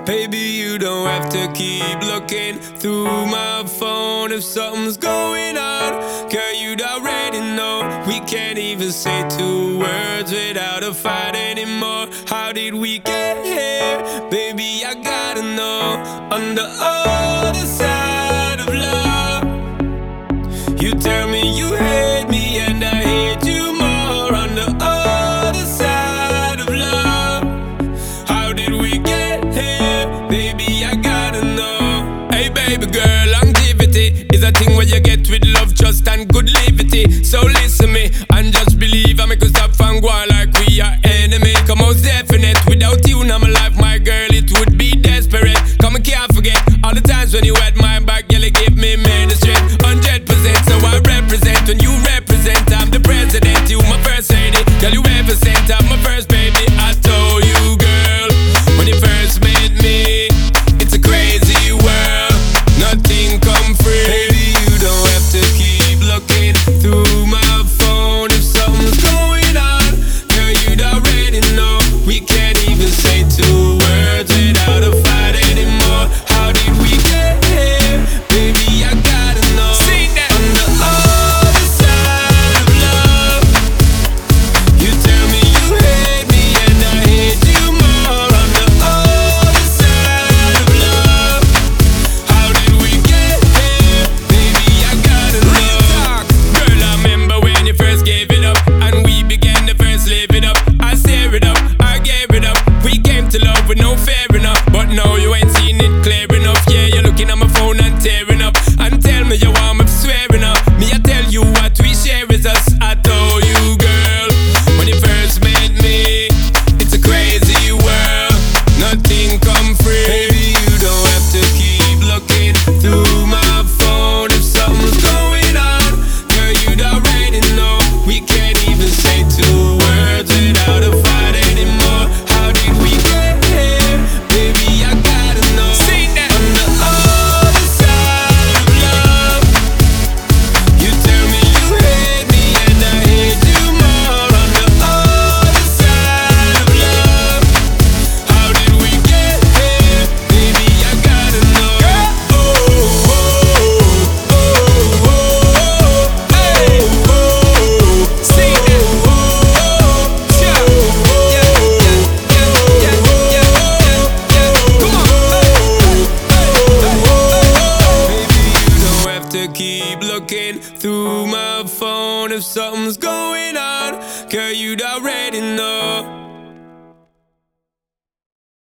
Baby, you don't have to keep looking through my phone if something's going on. Girl, you'd already know. We can't even say two words without a fight anymore. How did we get here? Baby, I gotta know. On the other side of love, you tell me you hate me and I hate you more. On the other side of love, how did we get here? Baby, I gotta know. Hey baby girl, longevity is a thing where you get with love, trust and good liberty. So listen me and just believe I make us stop and go on like we are enemy. Come out definite, without you now my life, my girl, it would be desperate. Come and can't forget all the times when you had my back, girl, you give me made strength 100%. So I represent when you represent. I'm the president, you my first lady. Girl, you ever sent, I'm my first baby. I told you, girl, when you first met me, it's a crazy world, nothing come free. Baby, you don't have to keep looking through my phone if something's going on. Girl, you'd already know. We can't even say two words without a fight anymore. How did we get here? Baby, I gotta know. Sing that. On the other side of love, you tell me you hate me and I hate you more. On the other side of love, how did we get here? Baby, I gotta know. Girl, I remember when you first gave it up and we began to first live it up. I tear it up, I gave it up. We came to love with no fear enough, but now you ain't seen it clear enough. Yeah, you're looking at my phone and tearing up and tell me you want me swearing up. Me, I tell you what we share is us. I told you, girl, when you first met me, it's a crazy world, nothing come free. Baby, you don't have to keep looking through my phone if something's going on. Girl, you'd already know. We can't even say two words without a fight anymore. How did we get here? Baby, I gotta know. Sing that. On the other side of love, you tell me you hate me and I hate you more. On the other side of love, how did we get here? Baby, I gotta know. Oh, oh, oh, oh, oh, hey, oh, sing that. To keep looking through my phone if something's going on. Girl, you'd already know.